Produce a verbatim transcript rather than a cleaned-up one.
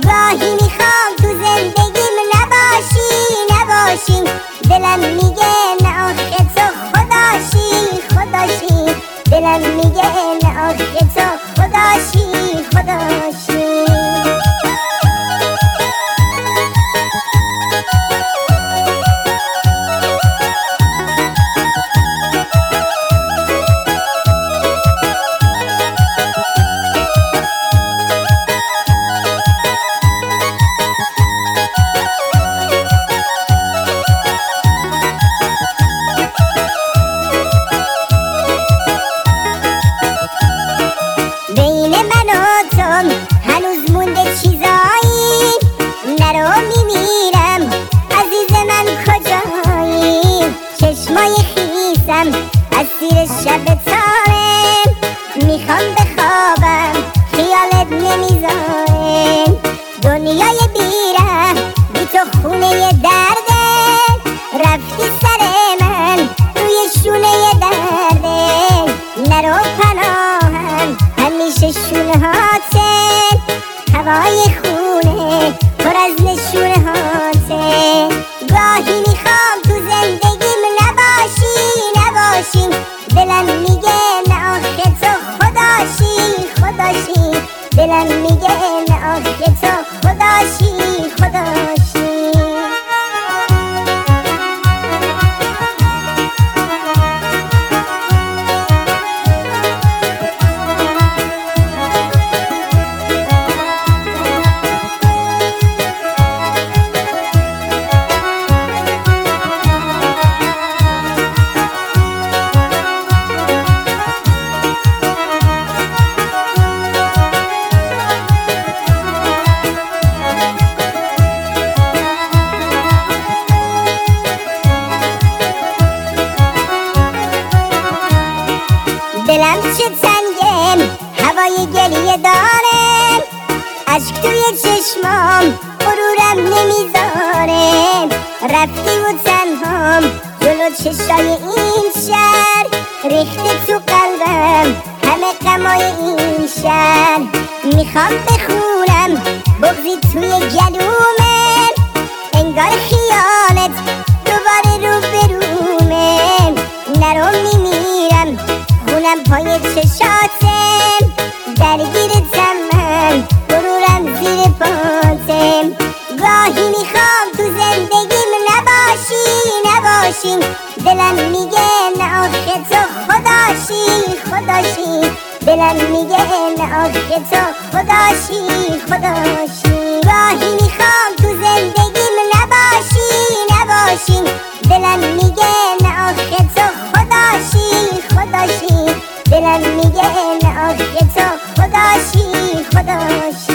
گاهی میخوام تو زندگیم نباشی نباشی، دلم میگه نه آخه تو خداشی خداشی، دلم میگه نه آخه تو خداشی خداشی. هنوز مونده چیزایی، نرو میمیرم عزیز من کجایی، چشمای خیسم اسیر شب تاره، میخوام بخوابم خیالت نمیذاره، دنیای بیره بی تو خونه درده، رفتی سر من روی شونه درده، نرو پناهم همیشه شونه هاته، هوای خونه پر از نشونه هاته، گاهی میخوام تو زندگیم نباشی نباشی، دلم میگه نه آخه تو خداشی خداشی، دلم میگه نه آخه تو خداشی خداشی. دلم چه تنگه هوای گریه داره، عشق توی چشمام غرورم نمیذاره، رفتی و تنهام جلو چشای این شهر، ریخته تو قلبم همه غمای این شهر، میخوام بخونم بغضی توی گلومه، انگار خیالت دوباره رو برومه، نرو میمیرم خونم پای چشاتم، درگیرتم من غرورم زیر پاتم، گاهی میخوام تو زندگیم نباشی نباشی، دلم میگه نه آخه تو خداشی خداشی، دلم میگه نه آخه تو خداشی خداشی، گاهی میخوام تو زندگیم نباشی نباشی، دلم میگه نه آخه تو خداشی خداشی، دلم میگه نه آخه تو خداشی خداشی.